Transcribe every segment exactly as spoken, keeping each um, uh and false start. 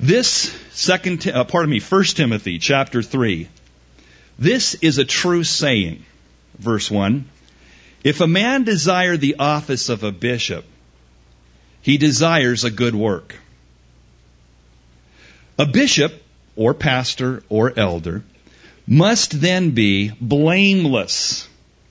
This second, uh, pardon me, First Timothy chapter three. This is a true saying. Verse one. If a man desire the office of a bishop, he desires a good work. A bishop, or pastor, or elder, must then be blameless,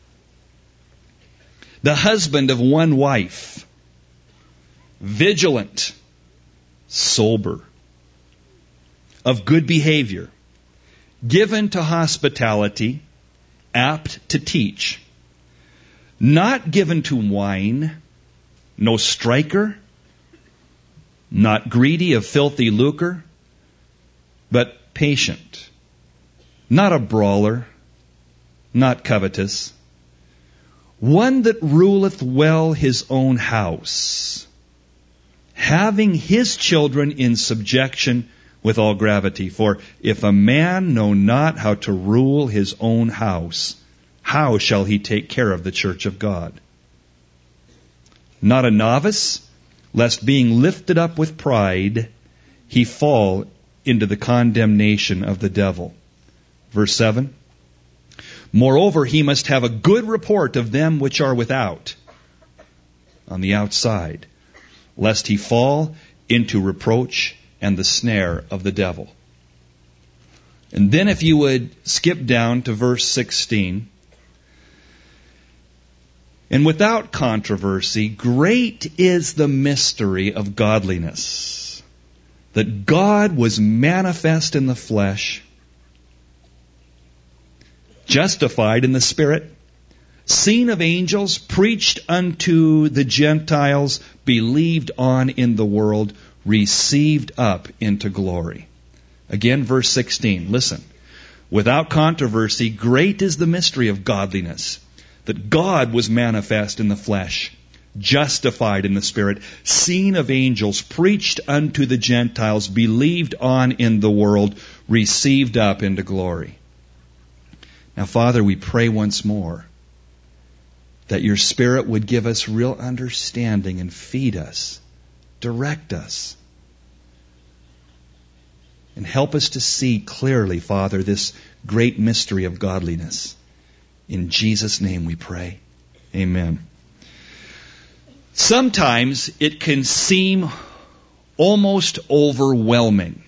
the husband of one wife, vigilant, sober, of good behavior, given to hospitality, apt to teach, not given to wine, no striker, not greedy of filthy lucre, but patient, not a brawler, not covetous, one that ruleth well his own house, having his children in subjection with all gravity. For if a man know not how to rule his own house, how shall he take care of the church of God? Not a novice, lest being lifted up with pride, he fall into the condemnation of the devil. Verse seven. Moreover, he must have a good report of them which are without, on the outside, lest he fall into reproach and the snare of the devil. And then if you would skip down to verse sixteen. And without controversy, great is the mystery of godliness, that God was manifest in the flesh, justified in the Spirit, seen of angels, preached unto the Gentiles, believed on in the world, received up into glory. Again, verse sixteen. Listen. Without controversy, great is the mystery of godliness, that God was manifest in the flesh, justified in the Spirit, seen of angels, preached unto the Gentiles, believed on in the world, received up into glory. Now, Father, we pray once more that your Spirit would give us real understanding and feed us, direct us, and help us to see clearly, Father, this great mystery of godliness. In Jesus' name we pray. Amen. Sometimes it can seem almost overwhelming.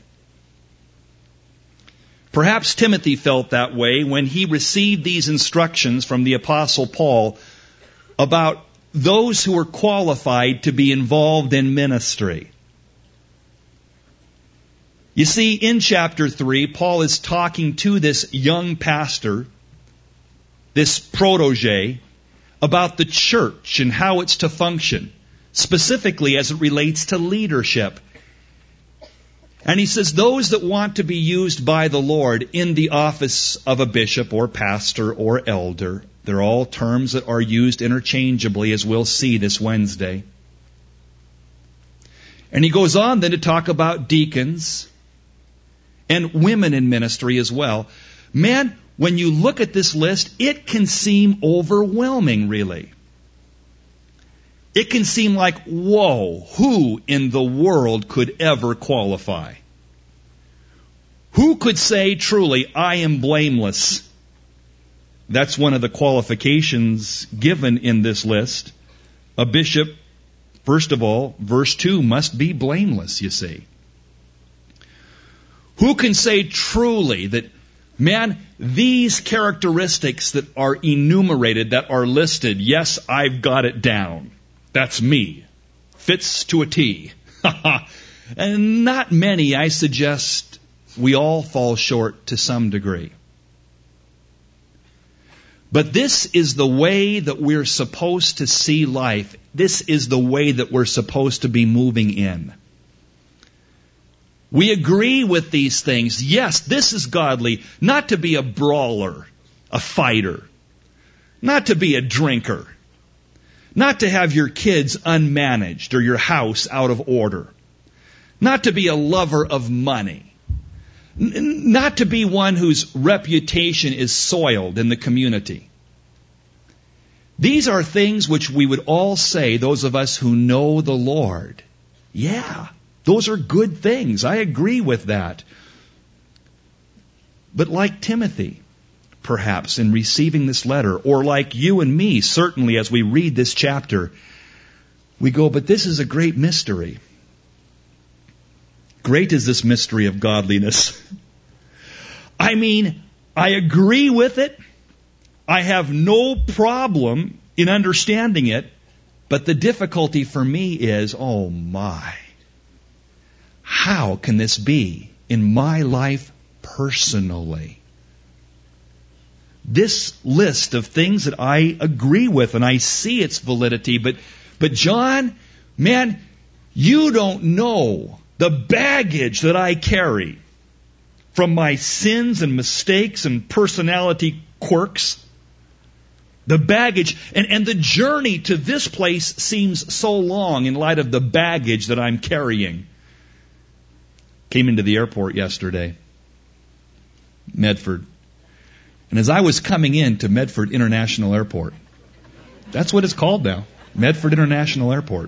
Perhaps Timothy felt that way when he received these instructions from the Apostle Paul about those who were qualified to be involved in ministry. You see, in chapter three, Paul is talking to this young pastor, this protege, about the church and how it's to function, specifically as it relates to leadership. And he says those that want to be used by the Lord in the office of a bishop or pastor or elder, they're all terms that are used interchangeably, as we'll see this Wednesday. And he goes on then to talk about deacons and women in ministry as well. Man, when you look at this list, it can seem overwhelming, really. It can seem like, whoa, who in the world could ever qualify? Who could say truly, I am blameless? That's one of the qualifications given in this list. A bishop, first of all, verse two, must be blameless, you see. Who can say truly that, man, these characteristics that are enumerated, that are listed, yes, I've got it down. That's me. Fits to a T. And not many, I suggest, we all fall short to some degree. But this is the way that we're supposed to see life. This is the way that we're supposed to be moving in. We agree with these things. Yes, this is godly. Not to be a brawler, a fighter. Not to be a drinker. Not to have your kids unmanaged or your house out of order. Not to be a lover of money. N- not to be one whose reputation is soiled in the community. These are things which we would all say, those of us who know the Lord. Yeah, Those are good things. I agree with that. But like Timothy, perhaps, in receiving this letter, or like you and me, certainly as we read this chapter, we go, but this is a great mystery. Great is this mystery of godliness. I mean, I agree with it. I have no problem in understanding it. But the difficulty for me is, oh my, how can this be in my life personally? This list of things that I agree with and I see its validity, but, but John, man, you don't know the baggage that I carry from my sins and mistakes and personality quirks. The baggage, and, and the journey to this place seems so long in light of the baggage that I'm carrying. Came into the airport yesterday, Medford. And as I was coming in to Medford International Airport, that's what it's called now, Medford International Airport.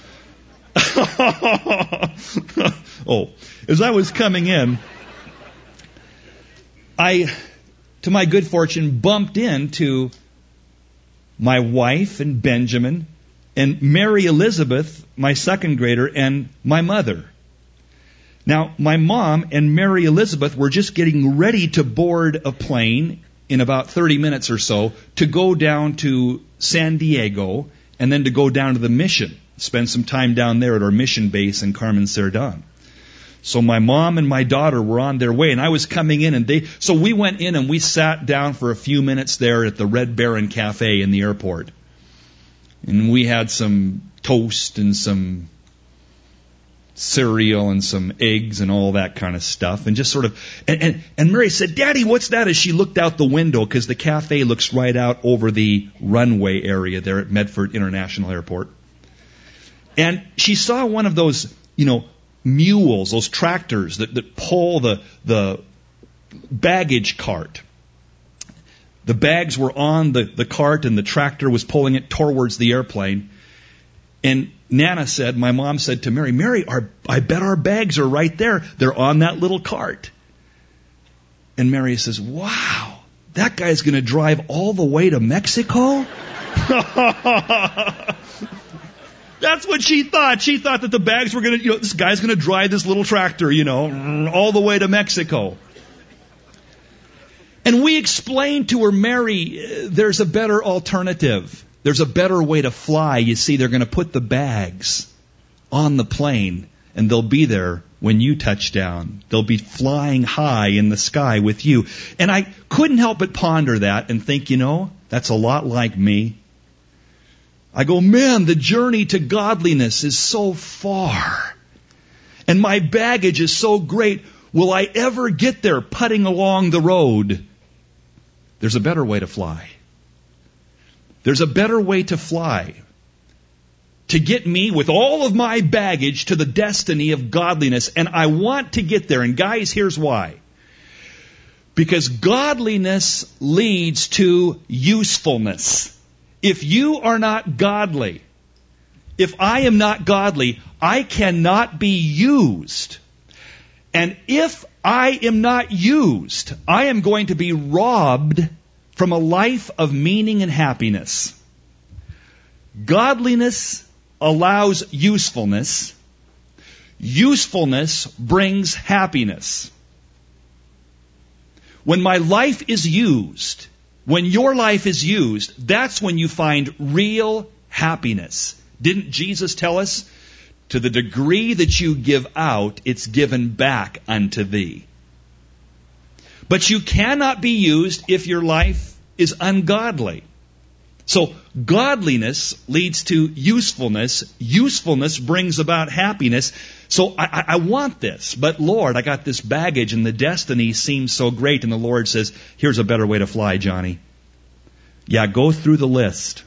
Oh, as I was coming in, I, to my good fortune, bumped into my wife and Benjamin and Mary Elizabeth, my second grader, and my mother. Now, my mom and Mary Elizabeth were just getting ready to board a plane in about thirty minutes or so to go down to San Diego and then to go down to the mission, spend some time down there at our mission base in Carmen Cerdán. So my mom and my daughter were on their way, and I was coming in, and they, so we went in and we sat down for a few minutes there at the Red Baron Cafe in the airport. And we had some toast and some cereal and some eggs and all that kind of stuff, and just sort of, and, and, and Mary said, "Daddy, what's that?" as she looked out the window, because the cafe looks right out over the runway area there at Medford International Airport. And she saw one of those, you know, mules, those tractors that, that pull the, the baggage cart. The bags were on the, the cart and the tractor was pulling it towards the airplane. And Nana said, my mom said to Mary, Mary, our, I bet our bags are right there. They're on that little cart. And Mary says, wow, that guy's going to drive all the way to Mexico? That's what she thought. She thought that the bags were going to, you know, this guy's going to drive this little tractor, you know, all the way to Mexico. And we explained to her, Mary, there's a better alternative. There's a better way to fly. You see, they're going to put the bags on the plane, and they'll be there when you touch down. They'll be flying high in the sky with you. And I couldn't help but ponder that and think, you know, that's a lot like me. I go, man, the journey to godliness is so far. And my baggage is so great. Will I ever get there putting along the road? There's a better way to fly. There's a better way to fly. To get me with all of my baggage to the destiny of godliness. And I want to get there. And guys, here's why. Because godliness leads to usefulness. If you are not godly, if I am not godly, I cannot be used. And if I am not used, I am going to be robbed from a life of meaning and happiness. Godliness allows usefulness. Usefulness brings happiness. When my life is used, when your life is used, that's when you find real happiness. Didn't Jesus tell us? To the degree that you give out, it's given back unto thee. But you cannot be used if your life is ungodly. So godliness leads to usefulness. Usefulness brings about happiness. So I, I, I want this, but Lord, I got this baggage and the destiny seems so great. And the Lord says, here's a better way to fly, Johnny. Yeah, go through the list.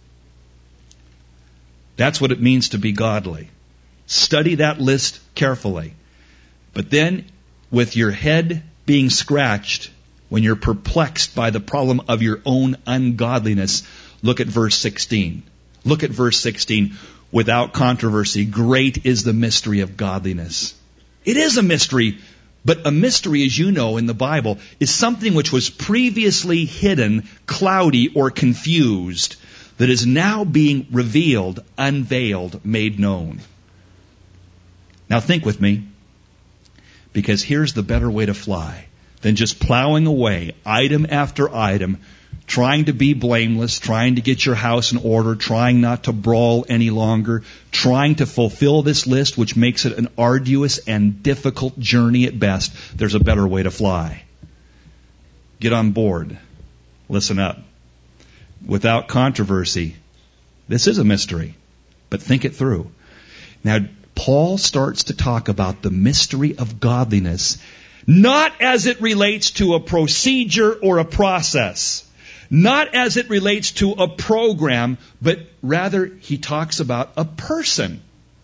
That's what it means to be godly. Study that list carefully. But then, with your head being scratched, when you're perplexed by the problem of your own ungodliness, look at verse sixteen. Look at verse sixteen. without controversy, great is the mystery of godliness. It is a mystery, but a mystery, as you know in the Bible, is something which was previously hidden, cloudy, or confused, that is now being revealed, unveiled, made known. Now think with me, because here's the better way to fly than just plowing away item after item, trying to be blameless, trying to get your house in order, trying not to brawl any longer, trying to fulfill this list, which makes it an arduous and difficult journey at best. There's a better way to fly. Get on board. Listen up. Without controversy, this is a mystery, but think it through. Now, Paul starts to talk about the mystery of godliness, not as it relates to a procedure or a process, not as it relates to a program, but rather he talks about a person.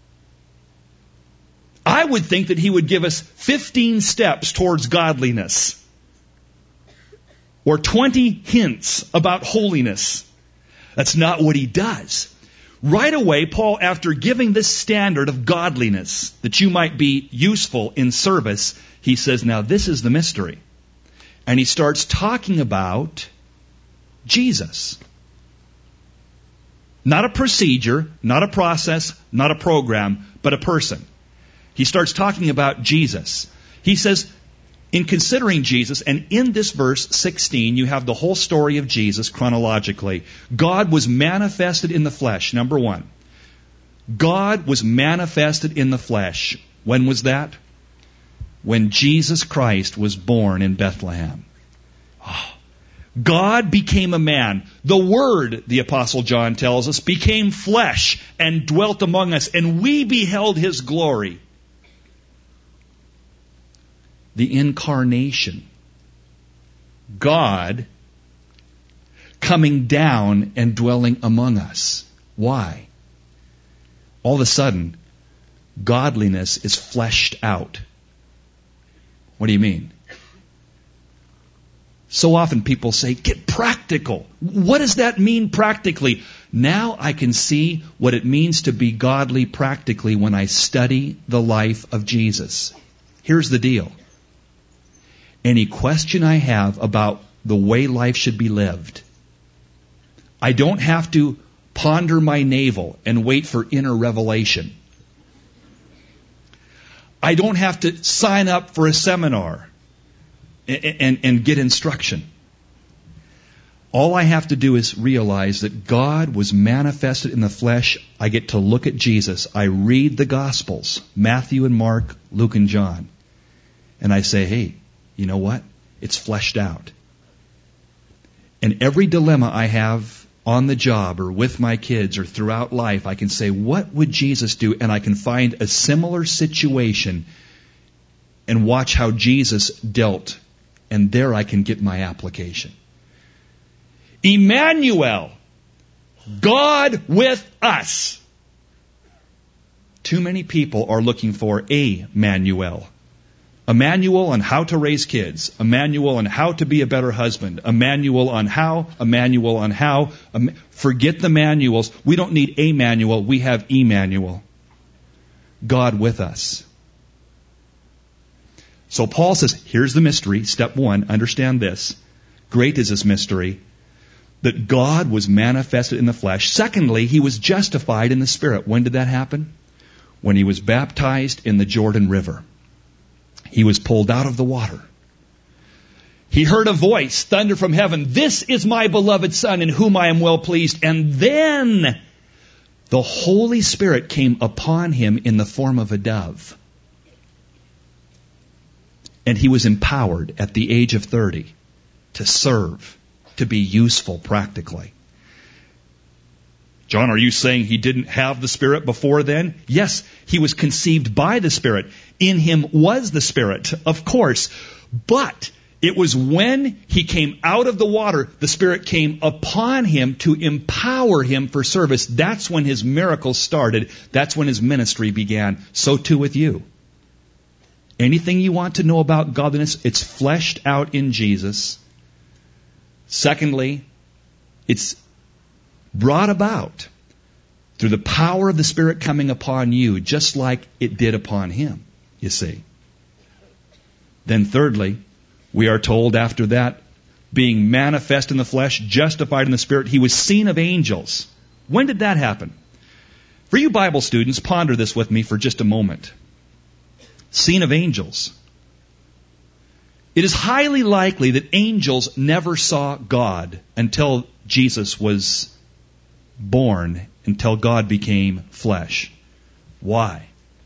I would think that he would give us fifteen steps towards godliness, or twenty hints about holiness. That's not what he does. Right away, Paul, after giving this standard of godliness, that you might be useful in service, he says, now this is the mystery. And he starts talking about Jesus. Not a procedure, not a process, not a program, but a person. He starts talking about Jesus. He says, in considering Jesus, and in this verse sixteen, you have the whole story of Jesus chronologically. God was manifested in the flesh, number one. God was manifested in the flesh. When was that? When Jesus Christ was born in Bethlehem. Oh. God became a man. The Word, the Apostle John tells us, became flesh and dwelt among us, and we beheld His glory. The incarnation. God coming down and dwelling among us. Why? All of a sudden, godliness is fleshed out. What do you mean? So often people say, get practical. What does that mean practically? Now I can see what it means to be godly practically when I study the life of Jesus. Here's the deal. Any question I have about the way life should be lived, I don't have to ponder my navel and wait for inner revelation. I don't have to sign up for a seminar and, and, and get instruction. All I have to do is realize that God was manifested in the flesh. I get to look at Jesus. I read the Gospels, Matthew and Mark, Luke and John. And I say, hey, you know what? It's fleshed out. And every dilemma I have on the job or with my kids or throughout life, I can say, what would Jesus do? And I can find a similar situation and watch how Jesus dealt. And there I can get my application. Emmanuel, God with us. Too many people are looking for a manual. A manual on how to raise kids. A manual on how to be a better husband. A manual on how. A manual on how. A ma- Forget the manuals. We don't need a manual. We have Emmanuel. God with us. So Paul says, here's the mystery. Step one, understand this. Great is this mystery. That God was manifested in the flesh. Secondly, He was justified in the Spirit. When did that happen? When He was baptized in the Jordan River. He was pulled out of the water. He heard a voice, thunder from heaven, this is my beloved Son in whom I am well pleased. And then the Holy Spirit came upon Him in the form of a dove. And He was empowered at the age of thirty to serve, to be useful practically. John, are you saying He didn't have the Spirit before then? Yes, He was conceived by the Spirit. In Him was the Spirit, of course. But it was when He came out of the water, the Spirit came upon Him to empower Him for service. That's when His miracles started. That's when His ministry began. So too with you. Anything you want to know about godliness, it's fleshed out in Jesus. Secondly, it's brought about through the power of the Spirit coming upon you, just like it did upon him, you see. Then thirdly, we are told after that, being manifest in the flesh, justified in the Spirit, he was seen of angels. When did that happen? For you Bible students, ponder this with me for just a moment. Seen of angels. It is highly likely that angels never saw God until Jesus was born, until God became flesh. Why?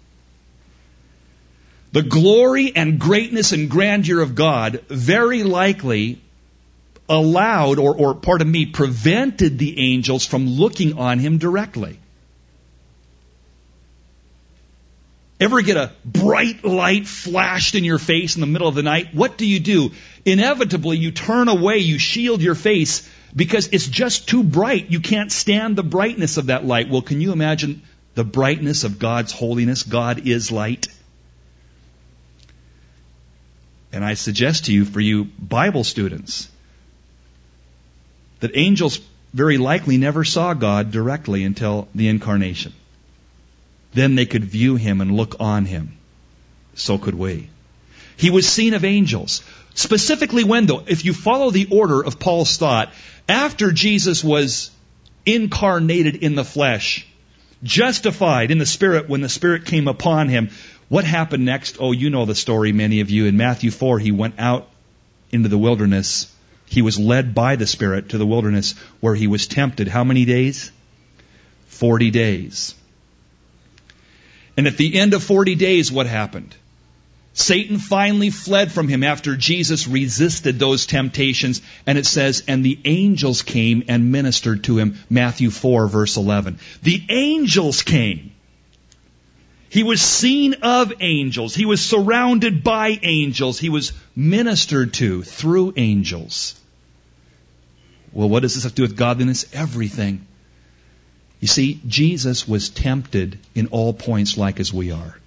The glory and greatness and grandeur of God very likely allowed, or, or pardon me, prevented the angels from looking on him directly. Ever get a bright light flashed in your face in the middle of the night? What do you do? Inevitably, you turn away, you shield your face because it's just too bright. You can't stand the brightness of that light. Well, can you imagine the brightness of God's holiness? God is light. And I suggest to you, for you Bible students, that angels very likely never saw God directly until the incarnation. Then they could view him and look on him. So could we. He was seen of angels. Specifically when, though? If you follow the order of Paul's thought, after Jesus was incarnated in the flesh, justified in the Spirit when the Spirit came upon him, what happened next? Oh, you know the story, many of you. In Matthew four, he went out into the wilderness. He was led by the Spirit to the wilderness where he was tempted. How many days? Forty days. And at the end of forty days, what happened? Satan finally fled from him after Jesus resisted those temptations. And it says, and the angels came and ministered to him. Matthew four, verse eleven. The angels came. He was seen of angels. He was surrounded by angels. He was ministered to through angels. Well, what does this have to do with godliness? Everything. You see, Jesus was tempted in all points like as we are.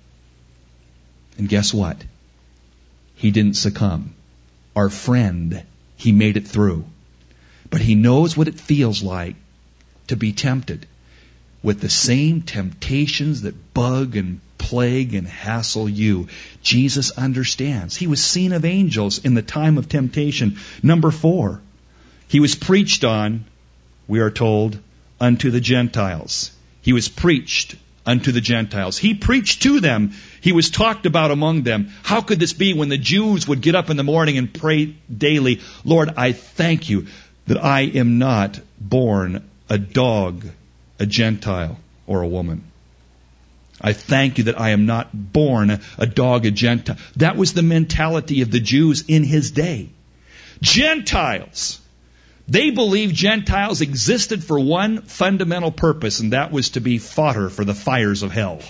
And guess what? He didn't succumb. Our friend, he made it through. But he knows what it feels like to be tempted with the same temptations that bug and plague and hassle you. Jesus understands. He was seen of angels in the time of temptation. Number four, he was preached on, we are told, unto the Gentiles. He was preached unto the Gentiles. He preached to them. He was talked about among them. How could this be when the Jews would get up in the morning and pray daily, Lord, I thank you that I am not born a dog, a Gentile, or a woman. I thank you that I am not born a dog, a Gentile. That was the mentality of the Jews in his day. Gentiles. They believed Gentiles existed for one fundamental purpose, and that was to be fodder for the fires of hell.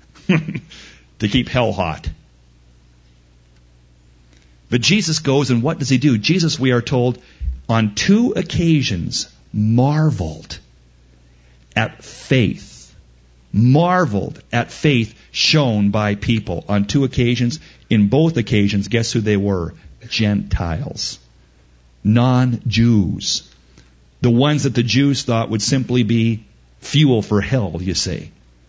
To keep hell hot. But Jesus goes, and what does he do? Jesus, we are told, on two occasions marveled at faith. Marveled at faith shown by people. On two occasions, in both occasions, guess who they were? Gentiles. Non-Jews. The ones that the Jews thought would simply be fuel for hell, you see.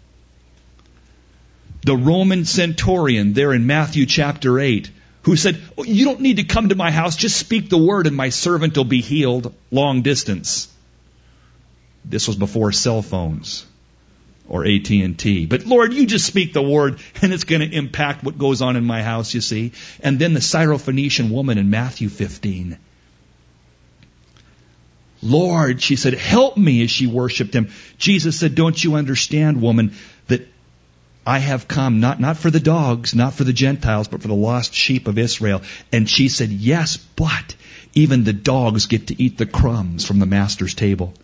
The Roman centurion there in Matthew chapter eight, who said, oh, you don't need to come to my house, just speak the word and my servant will be healed long distance. This was before cell phones or A T and T. But Lord, you just speak the word and it's going to impact what goes on in my house, you see. And then the Syrophoenician woman in Matthew fifteen. Lord, she said, help me as she worshiped him. Jesus said, don't you understand, woman, that I have come not, not for the dogs, not for the Gentiles, but for the lost sheep of Israel. And she said, yes, but even the dogs get to eat the crumbs from the master's table.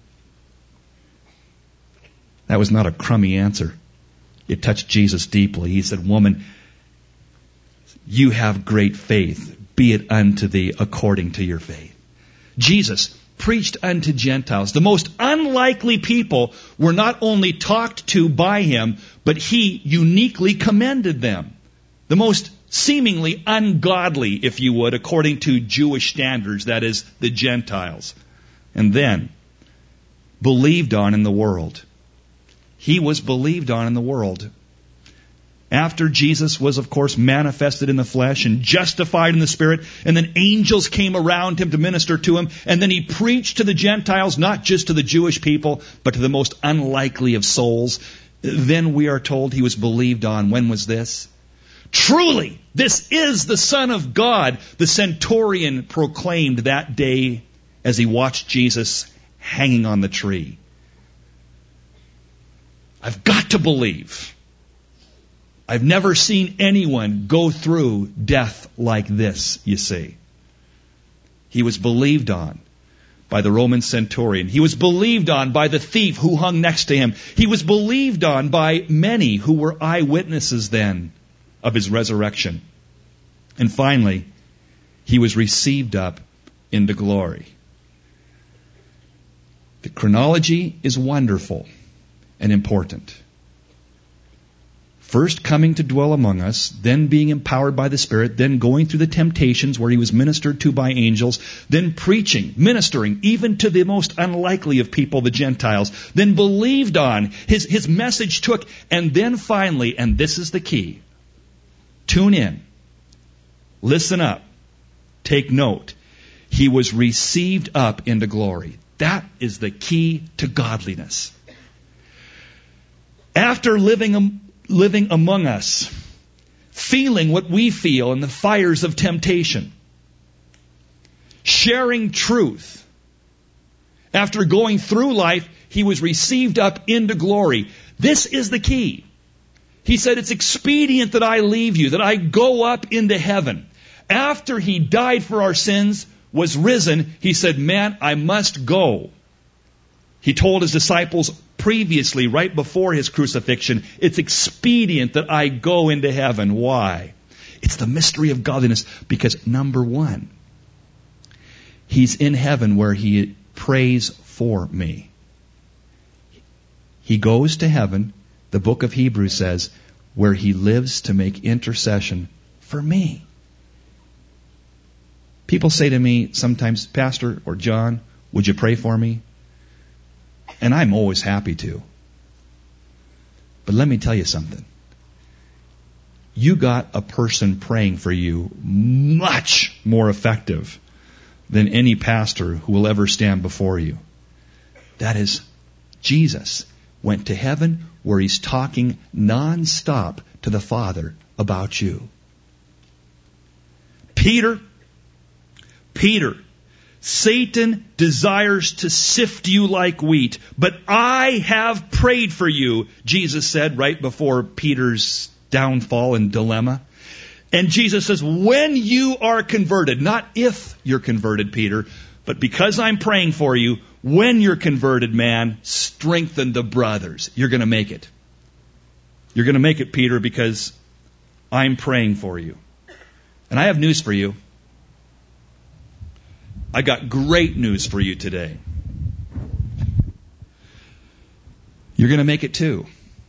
That was not a crummy answer. It touched Jesus deeply. He said, woman, you have great faith. Be it unto thee according to your faith. Jesus preached unto Gentiles. The most unlikely people were not only talked to by him, but he uniquely commended them. The most seemingly ungodly, if you would, according to Jewish standards, that is, the Gentiles. And then, believed on in the world. He was believed on in the world. After Jesus was, of course, manifested in the flesh and justified in the Spirit, and then angels came around him to minister to him, and then he preached to the Gentiles, not just to the Jewish people, but to the most unlikely of souls. Then we are told he was believed on. When was this? Truly, this is the Son of God, the centurion proclaimed that day as he watched Jesus hanging on the tree. I've got to believe. I've never seen anyone go through death like this, you see. He was believed on by the Roman centurion. He was believed on by the thief who hung next to him. He was believed on by many who were eyewitnesses then of his resurrection. And finally, he was received up into glory. The chronology is wonderful and important. First coming to dwell among us, then being empowered by the Spirit, then going through the temptations where he was ministered to by angels, then preaching, ministering, even to the most unlikely of people, the Gentiles, then believed on, his, his message took, and then finally, and this is the key, tune in, listen up, take note, he was received up into glory. That is the key to godliness. After living living among us, feeling what we feel in the fires of temptation, sharing truth. After going through life, he was received up into glory. This is the key. He said, it's expedient that I leave you, that I go up into heaven. After he died for our sins, was risen, he said, man, I must go. He told his disciples previously, right before his crucifixion, it's expedient that I go into heaven. Why? It's the mystery of godliness because, number one, he's in heaven where he prays for me. He goes to heaven, the book of Hebrews says, where he lives to make intercession for me. People say to me sometimes, Pastor or John, would you pray for me? And I'm always happy to. But let me tell you something. You got a person praying for you much more effective than any pastor who will ever stand before you. That is, Jesus went to heaven where he's talking nonstop to the Father about you. Peter, Peter, Satan desires to sift you like wheat, but I have prayed for you, Jesus said right before Peter's downfall and dilemma. And Jesus says, when you are converted, not if you're converted, Peter, but because I'm praying for you, when you're converted, man, strengthen the brothers. You're going to make it. You're going to make it, Peter, because I'm praying for you. And I have news for you. I got great news for you today. You're going to make it too.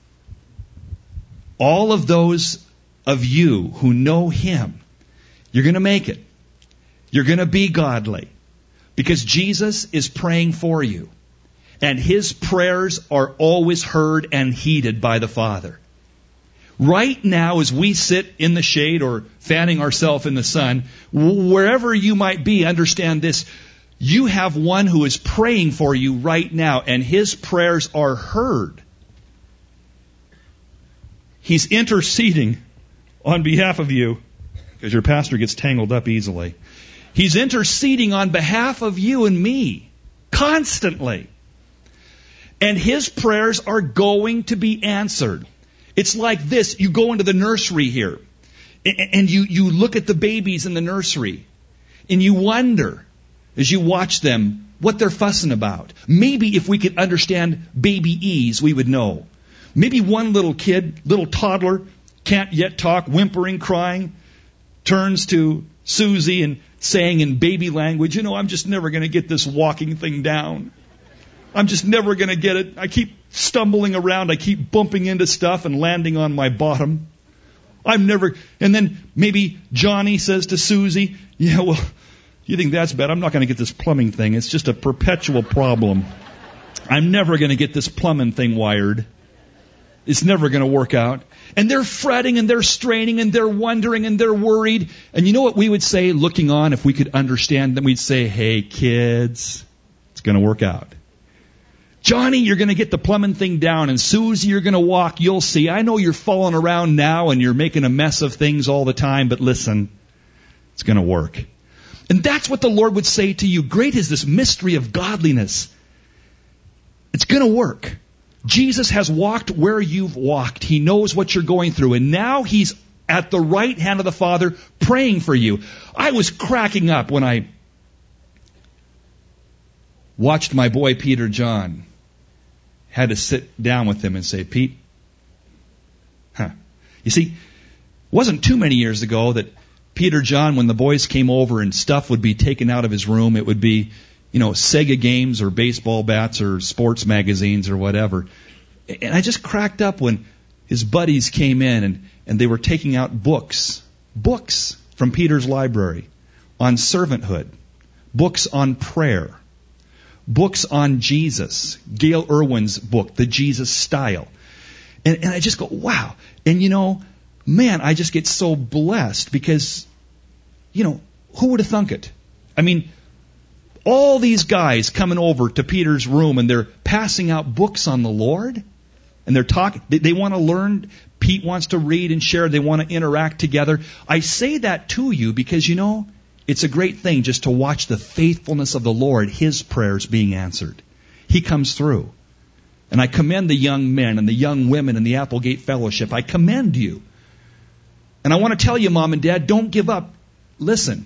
All of those of you who know him, you're going to make it. You're going to be godly. Because Jesus is praying for you. And his prayers are always heard and heeded by the Father. Right now, as we sit in the shade or fanning ourselves in the sun, wherever you might be, understand this. You have one who is praying for you right now, and his prayers are heard. He's interceding on behalf of you, because your pastor gets tangled up easily. He's interceding on behalf of you and me, constantly. And his prayers are going to be answered. It's like this. You go into the nursery here, and you, you look at the babies in the nursery, and you wonder, as you watch them, what they're fussing about. Maybe if we could understand baby ease, we would know. Maybe one little kid, little toddler, can't yet talk, whimpering, crying, turns to Susie and saying in baby language, you know, I'm just never going to get this walking thing down. I'm just never going to get it. I keep stumbling around. I keep bumping into stuff and landing on my bottom. I'm never... And then maybe Johnny says to Susie, yeah, well, you think that's bad? I'm not going to get this plumbing thing. It's just a perpetual problem. I'm never going to get this plumbing thing wired. It's never going to work out. And they're fretting and they're straining and they're wondering and they're worried. And you know what we would say looking on if we could understand them? We'd say, hey, kids, it's going to work out. Johnny, you're going to get the plumbing thing down. And Susie, you're going to walk. You'll see. I know you're falling around now and you're making a mess of things all the time. But listen, it's going to work. And that's what the Lord would say to you. Great is this mystery of godliness. It's going to work. Jesus has walked where you've walked. He knows what you're going through. And now He's at the right hand of the Father praying for you. I was cracking up when I watched my boy Peter John. Had to sit down with him and say, Pete, huh. You see, it wasn't too many years ago that Peter John, when the boys came over and stuff would be taken out of his room, it would be, you know, Sega games or baseball bats or sports magazines or whatever. And I just cracked up when his buddies came in and, and they were taking out books, books from Peter's library on servanthood, books on prayer, books on Jesus, Gail Irwin's book, The Jesus Style. And, and I just go, wow. And you know, man, I just get so blessed because, you know, who would have thunk it? I mean, all these guys coming over to Peter's room and they're passing out books on the Lord and they're talking, they, they want to learn. Pete wants to read and share. They want to interact together. I say that to you because, you know, it's a great thing just to watch the faithfulness of the Lord, His prayers being answered. He comes through. And I commend the young men and the young women in the Applegate Fellowship. I commend you. And I want to tell you, Mom and Dad, don't give up. Listen.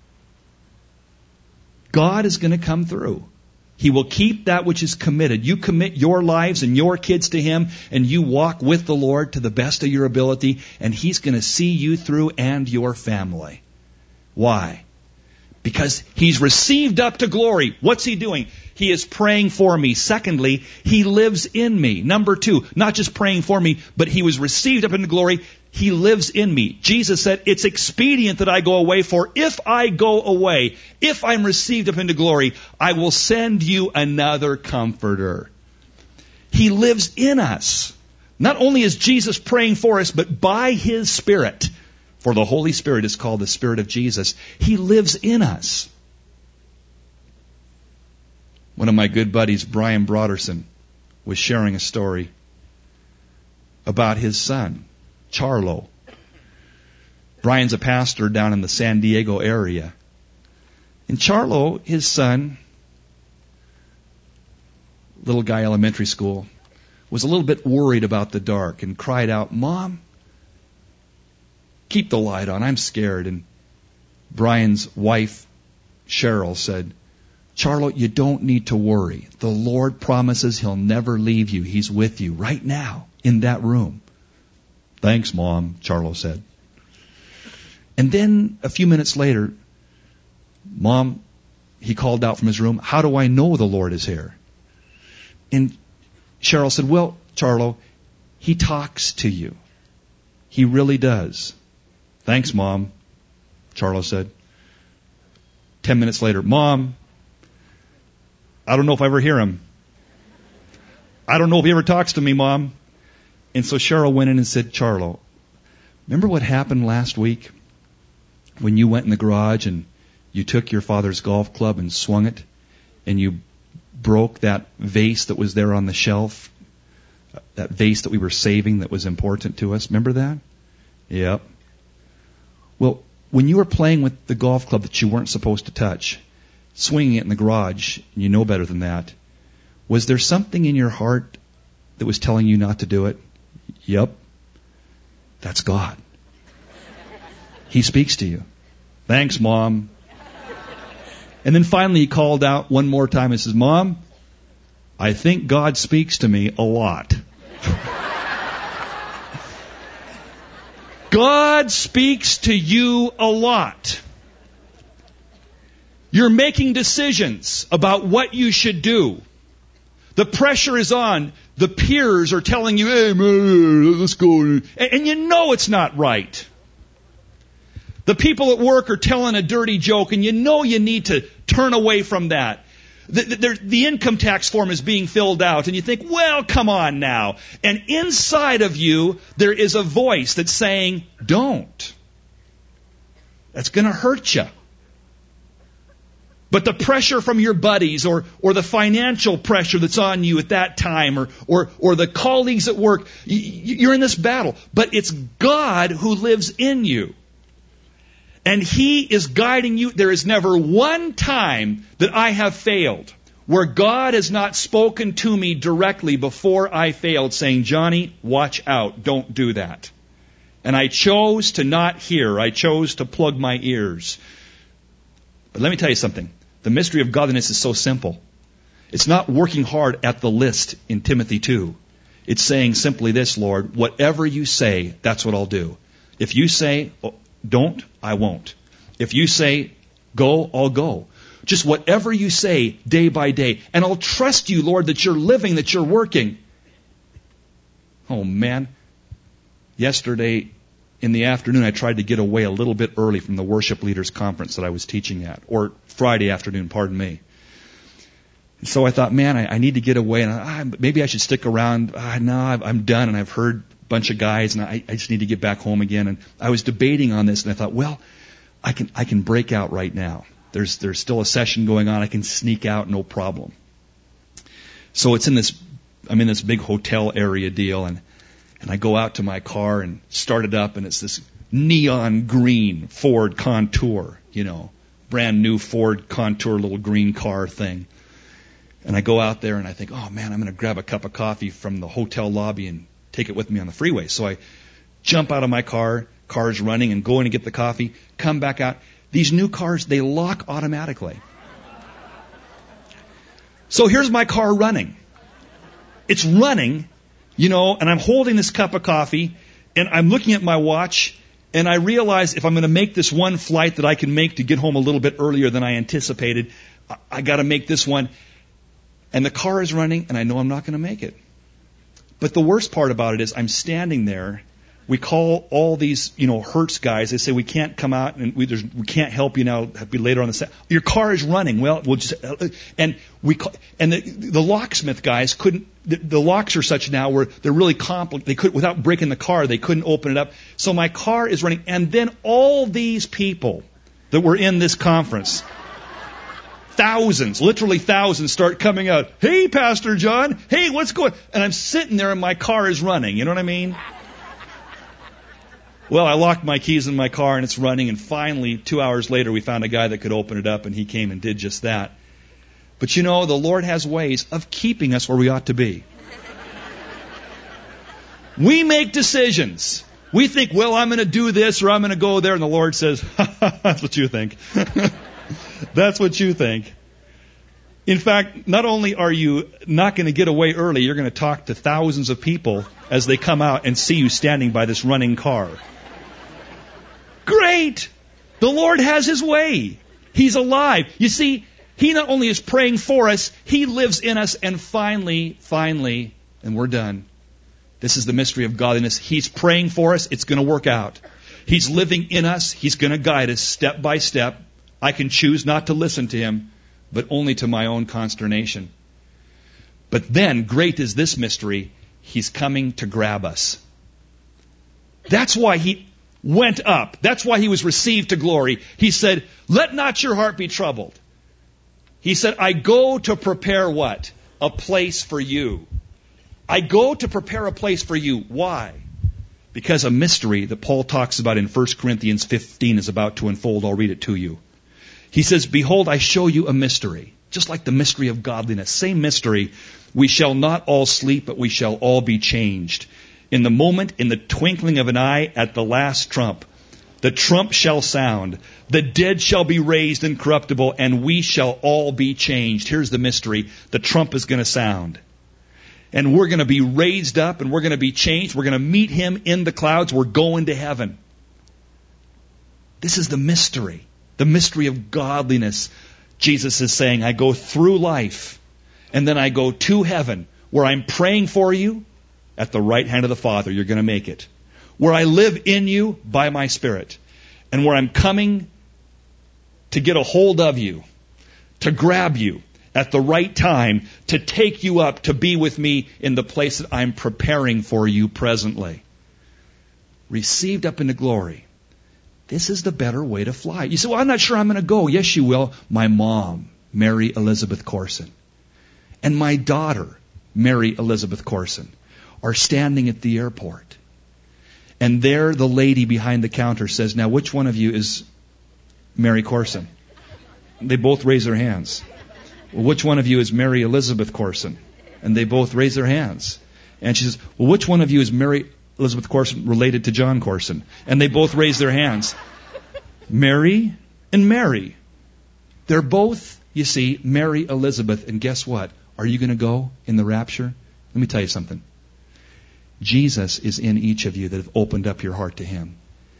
God is going to come through. He will keep that which is committed. You commit your lives and your kids to Him, and you walk with the Lord to the best of your ability, and He's going to see you through and your family. Why? Because He's received up to glory. What's He doing? He is praying for me. Secondly, He lives in me. Number two, not just praying for me, but He was received up into glory. He lives in me. Jesus said, it's expedient that I go away, for if I go away, if I'm received up into glory, I will send you another comforter. He lives in us. Not only is Jesus praying for us, but by His Spirit. For the Holy Spirit is called the Spirit of Jesus. He lives in us. One of my good buddies, Brian Broderson, was sharing a story about his son, Charlo. Brian's a pastor down in the San Diego area. And Charlo, his son, little guy, elementary school, was a little bit worried about the dark and cried out, Mom, keep the light on, I'm scared. And Brian's wife, Cheryl, said, Charlo, you don't need to worry. The Lord promises He'll never leave you. He's with you right now in that room. Thanks, Mom, Charlo said. And then a few minutes later, Mom, he called out from his room, how do I know the Lord is here? And Cheryl said, well, Charlo, He talks to you. He really does. Thanks, Mom, Charlo said. Ten minutes later, Mom, I don't know if I ever hear Him. I don't know if He ever talks to me, Mom. And so Cheryl went in and said, Charlo, remember what happened last week when you went in the garage and you took your father's golf club and swung it and you broke that vase that was there on the shelf, that vase that we were saving that was important to us? Remember that? Yep. Well, when you were playing with the golf club that you weren't supposed to touch, swinging it in the garage, and you know better than that, was there something in your heart that was telling you not to do it? Yep. That's God. He speaks to you. Thanks, Mom. And then finally he called out one more time and says, Mom, I think God speaks to me a lot. God speaks to you a lot. You're making decisions about what you should do. The pressure is on. The peers are telling you, hey, man, let's go. And, and you know it's not right. The people at work are telling a dirty joke, and you know you need to turn away from that. The, the, the income tax form is being filled out, and you think, well, come on now. And inside of you, there is a voice that's saying, don't. That's going to hurt you. But the pressure from your buddies, or or the financial pressure that's on you at that time, or or or the colleagues at work, you're in this battle. But it's God who lives in you. And He is guiding you. There is never one time that I have failed where God has not spoken to me directly before I failed, saying, Johnny, watch out, don't do that. And I chose to not hear. I chose to plug my ears. But let me tell you something. The mystery of godliness is so simple. It's not working hard at the list in Timothy two. It's saying simply this, Lord, whatever you say, that's what I'll do. If you say, oh, don't, I won't. If you say, go, I'll go. Just whatever you say day by day. And I'll trust you, Lord, that you're living, that you're working. Oh, man. Yesterday in the afternoon, I tried to get away a little bit early from the worship leaders conference that I was teaching at. Or Friday afternoon, pardon me. And so I thought, man, I, I need to get away. And I, maybe I should stick around. Ah, no, I'm done, and I've heard bunch of guys, and I, I just need to get back home again. And I was debating on this, and I thought, well, I can I can break out right now. There's there's still a session going on. I can sneak out, no problem. So it's in this, I'm in this big hotel area deal, and and I go out to my car and start it up, and it's this neon green Ford Contour, you know, brand new Ford Contour little green car thing. And I go out there, and I think, oh man, I'm going to grab a cup of coffee from the hotel lobby and take it with me on the freeway. So I jump out of my car, car's running, and go in to get the coffee, come back out. These new cars, they lock automatically. So here's my car running. It's running, you know, and I'm holding this cup of coffee, and I'm looking at my watch, and I realize if I'm going to make this one flight that I can make to get home a little bit earlier than I anticipated, I, I got to make this one. And the car is running, and I know I'm not going to make it. But the worst part about it is I'm standing there. We call all these, you know, Hertz guys. They say, we can't come out, and we, there's, we can't help you now. It'll be later on the set. Your car is running. Well, we'll just, uh, and we call, and the, the locksmith guys couldn't, the, the locks are such now where they're really complicated. They could, without breaking the car, they couldn't open it up. So my car is running. And then all these people that were in this conference, thousands, literally thousands, start coming out. Hey, Pastor John. Hey, what's going on? And I'm sitting there and my car is running. You know what I mean? Well, I locked my keys in my car and it's running. And finally, two hours later, we found a guy that could open it up, and he came and did just that. But you know, the Lord has ways of keeping us where we ought to be. We make decisions. We think, well, I'm going to do this or I'm going to go there. And the Lord says, that's what you think. That's what you think. In fact, not only are you not going to get away early, you're going to talk to thousands of people as they come out and see you standing by this running car. Great! The Lord has His way. He's alive. You see, He not only is praying for us, He lives in us, and finally, finally, and we're done. This is the mystery of godliness. He's praying for us. It's going to work out. He's living in us. He's going to guide us step by step. I can choose not to listen to Him, but only to my own consternation. But then, great is this mystery, He's coming to grab us. That's why He went up. That's why He was received to glory. He said, let not your heart be troubled. He said, I go to prepare what? A place for you. I go to prepare a place for you. Why? Because a mystery that Paul talks about in First Corinthians fifteen is about to unfold. I'll read it to you. He says, behold, I show you a mystery. Just like the mystery of godliness. Same mystery. We shall not all sleep, but we shall all be changed. In the moment, in the twinkling of an eye, at the last trump. The trump shall sound. The dead shall be raised incorruptible, and we shall all be changed. Here's the mystery. The trump is going to sound. And we're going to be raised up, and we're going to be changed. We're going to meet Him in the clouds. We're going to heaven. This is the mystery. The mystery of godliness. Jesus is saying, I go through life, and then I go to heaven, where I'm praying for you at the right hand of the Father. You're going to make it. Where I live in you by my Spirit, and where I'm coming to get a hold of you, to grab you, at the right time to take you up to be with me in the place that I'm preparing for you presently. Received up into glory. This is the better way to fly. You say, well, I'm not sure I'm going to go. Yes, you will. My mom, Mary Elizabeth Corson, and my daughter, Mary Elizabeth Corson, are standing at the airport. And there the lady behind the counter says, now which one of you is Mary Corson? They both raise their hands. Well, which one of you is Mary Elizabeth Corson? And they both raise their hands. And she says, well, which one of you is Mary Elizabeth Corson related to John Corson? And they both raise their hands. Mary and Mary. They're both, you see, Mary Elizabeth. And guess what? Are you going to go in the rapture? Let me tell you something. Jesus is in each of you that have opened up your heart to Him.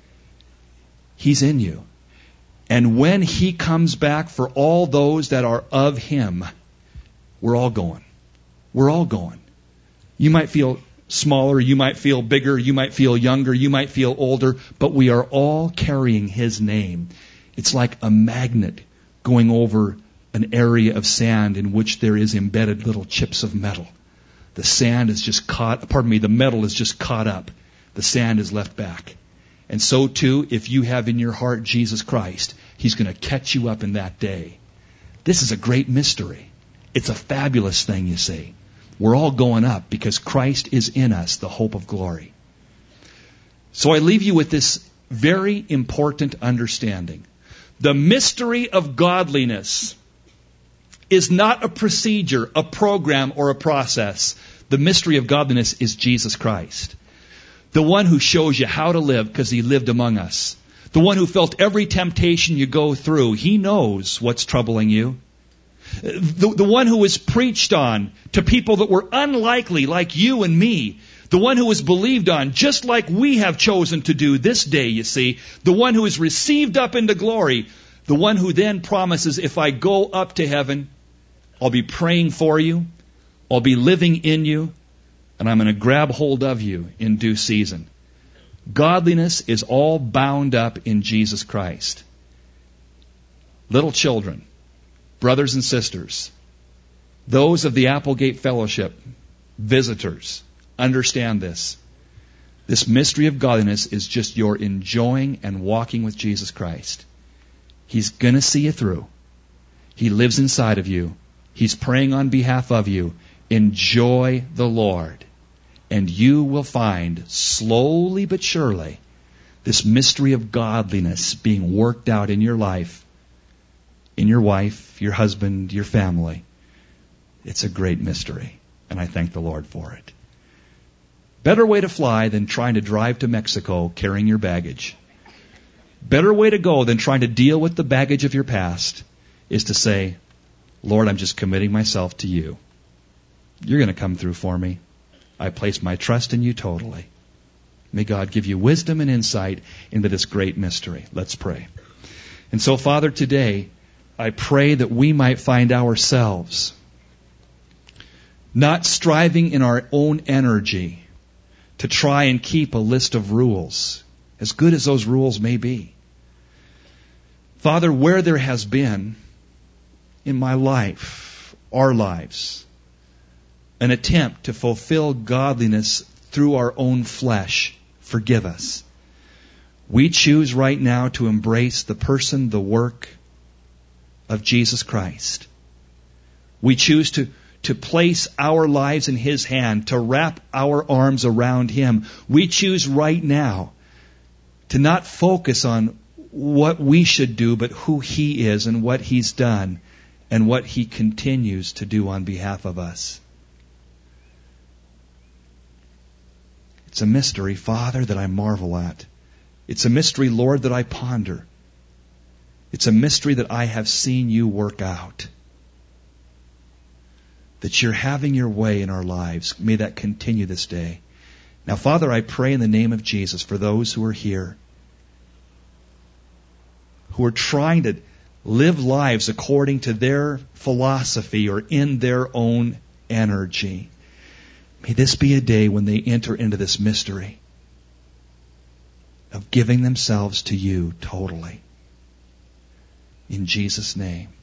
He's in you. And when He comes back for all those that are of Him, we're all going. We're all going. You might feel smaller, you might feel bigger, you might feel younger, you might feel older, but we are all carrying His name. It's like a magnet going over an area of sand in which there is embedded little chips of metal. The sand is just caught, pardon me, the metal is just caught up. The sand is left back. And so too, if you have in your heart Jesus Christ, He's going to catch you up in that day. This is a great mystery. It's a fabulous thing, you see. We're all going up because Christ is in us, the hope of glory. So I leave you with this very important understanding. The mystery of godliness is not a procedure, a program, or a process. The mystery of godliness is Jesus Christ. The one who shows you how to live because He lived among us. The one who felt every temptation you go through. He knows what's troubling you. The, the one who was preached on to people that were unlikely, like you and me. The one who was believed on, just like we have chosen to do this day, you see. The one who is received up into glory. The one who then promises, if I go up to heaven, I'll be praying for you. I'll be living in you. And I'm going to grab hold of you in due season. Godliness is all bound up in Jesus Christ. Little children, brothers and sisters, those of the Applegate Fellowship, visitors, understand this. This mystery of godliness is just your enjoying and walking with Jesus Christ. He's going to see you through. He lives inside of you. He's praying on behalf of you. Enjoy the Lord. And you will find, slowly but surely, this mystery of godliness being worked out in your life, in your wife, your husband, your family. It's a great mystery, and I thank the Lord for it. Better way to fly than trying to drive to Mexico carrying your baggage. Better way to go than trying to deal with the baggage of your past is to say, Lord, I'm just committing myself to you. You're going to come through for me. I place my trust in you totally. May God give you wisdom and insight into this great mystery. Let's pray. And so, Father, today, I pray that we might find ourselves not striving in our own energy to try and keep a list of rules, as good as those rules may be. Father, where there has been in my life, our lives, an attempt to fulfill godliness through our own flesh, forgive us. We choose right now to embrace the person, the work of Jesus Christ. We choose to, to place our lives in His hand, to wrap our arms around Him. We choose right now to not focus on what we should do, but who He is and what He's done and what He continues to do on behalf of us. It's a mystery, Father, that I marvel at. It's a mystery, Lord, that I ponder. It's a mystery that I have seen you work out. That you're having your way in our lives. May that continue this day. Now, Father, I pray in the name of Jesus for those who are here, who are trying to live lives according to their philosophy or in their own energy. May this be a day when they enter into this mystery of giving themselves to you totally. In Jesus' name.